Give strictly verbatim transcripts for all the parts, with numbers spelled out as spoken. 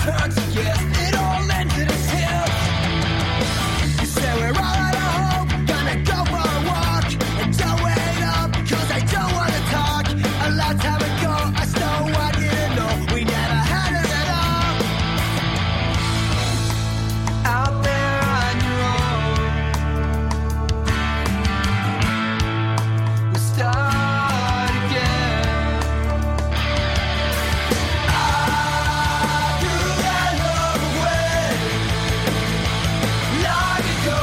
turned to years. It all ended as tears. You say we're all out of hope, gonna go for a walk, and don't wait up, cause I don't wanna talk. A long time ago, I stole what you didn't know. We never had it at all. Out there on your own, we start again. I threw that love away long ago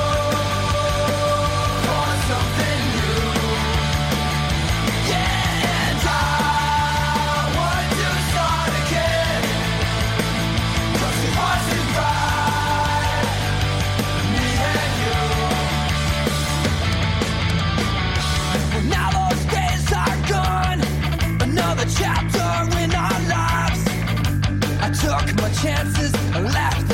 for something new. Yeah, and I want to start again, 'cause it wasn't right, me and you. Well, now those days are gone, another chapter in our lives. I took my chances, I left